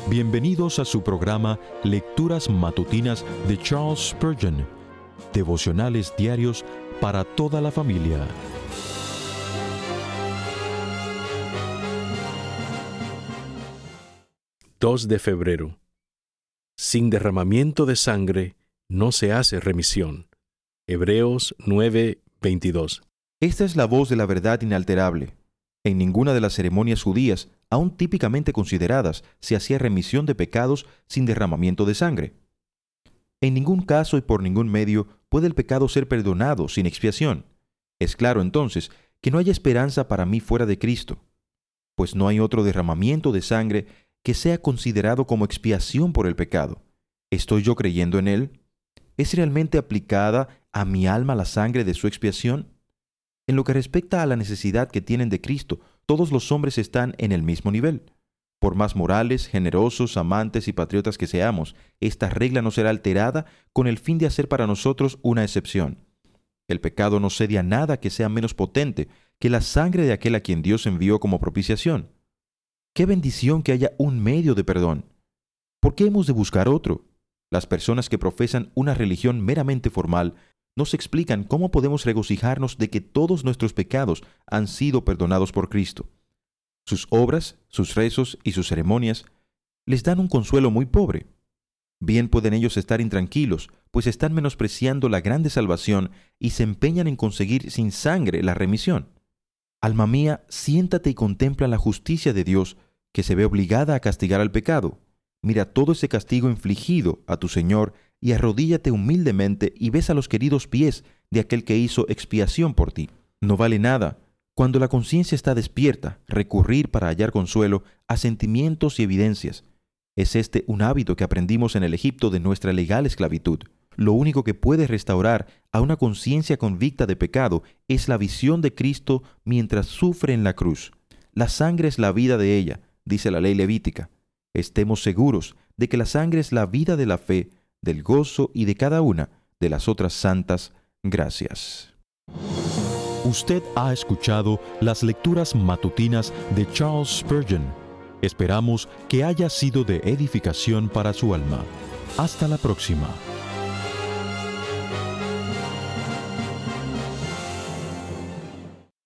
Bienvenidos a su programa Lecturas Matutinas de Charles Spurgeon, devocionales diarios para toda la familia. De febrero. Sin derramamiento de sangre no se hace remisión. Hebreos 9:22. Esta es la voz de la verdad inalterable. En ninguna de las ceremonias judías, aún típicamente consideradas, se hacía remisión de pecados sin derramamiento de sangre. En ningún caso y por ningún medio puede el pecado ser perdonado sin expiación. Es claro, entonces, que no hay esperanza para mí fuera de Cristo, pues no hay otro derramamiento de sangre que sea considerado como expiación por el pecado. ¿Estoy yo creyendo en Él? ¿Es realmente aplicada a mi alma la sangre de su expiación? En lo que respecta a la necesidad que tienen de Cristo, todos los hombres están en el mismo nivel. Por más morales, generosos, amantes y patriotas que seamos, esta regla no será alterada con el fin de hacer para nosotros una excepción. El pecado no cede a nada que sea menos potente que la sangre de aquel a quien Dios envió como propiciación. ¡Qué bendición que haya un medio de perdón! ¿Por qué hemos de buscar otro? Las personas que profesan una religión meramente formal nos explican cómo podemos regocijarnos de que todos nuestros pecados han sido perdonados por Cristo. Sus obras, sus rezos y sus ceremonias les dan un consuelo muy pobre. Bien pueden ellos estar intranquilos, pues están menospreciando la grande salvación y se empeñan en conseguir sin sangre la remisión. Alma mía, siéntate y contempla la justicia de Dios, que se ve obligada a castigar al pecado. Mira todo ese castigo infligido a tu Señor y arrodíllate humildemente y besa los queridos pies de aquel que hizo expiación por ti. No vale nada, cuando la conciencia está despierta, recurrir para hallar consuelo a sentimientos y evidencias. Es este un hábito que aprendimos en el Egipto de nuestra legal esclavitud. Lo único que puede restaurar a una conciencia convicta de pecado es la visión de Cristo mientras sufre en la cruz. La sangre es la vida de ella, dice la ley levítica. Estemos seguros de que la sangre es la vida de la fe, del gozo y de cada una de las otras santas gracias. Usted ha escuchado las lecturas matutinas de Charles Spurgeon. Esperamos que haya sido de edificación para su alma. Hasta la próxima.